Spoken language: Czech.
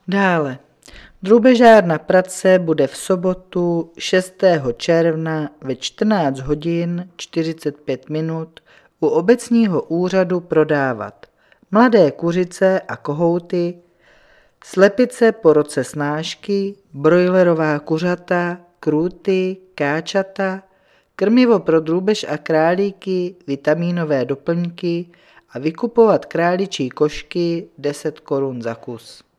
Dále. Drůbežárna Pratce bude v sobotu 6. června ve 14 hodin 45 minut u obecního úřadu prodávat mladé kuřice a kohouty, slepice po roce snášky, brojlerová kuřata, krůty, káčata, krmivo pro drůbež a králíky, vitamínové doplňky a vykupovat králičí košky 10 korun za kus.